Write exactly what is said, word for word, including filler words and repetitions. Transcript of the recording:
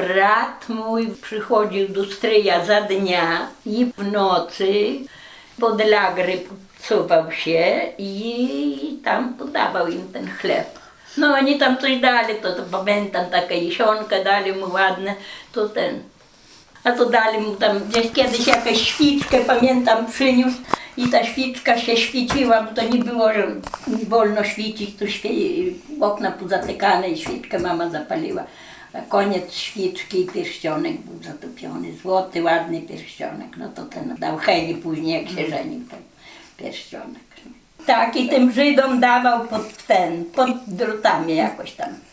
brat mój przychodził do stryja za dnia i w nocy pod lagry cował się i tam podawał im ten chleb. No oni tam coś dali, to, to pamiętam, taka jesionka dali mu ładne, to ten. A to dali mu tam gdzieś kiedyś jakąś świczkę, pamiętam, przyniósł i ta świczka się świeciła, bo to nie było, że nie wolno świecić, tu świe... okna pozatykane i świeczkę mama zapaliła. A koniec świeczki i pierścionek był zatopiony, złoty, ładny pierścionek. No to ten dał Heli później, jak się żenił, ten pierścionek. Tak, i tym Żydom dawał pod ten, pod drutami jakoś tam.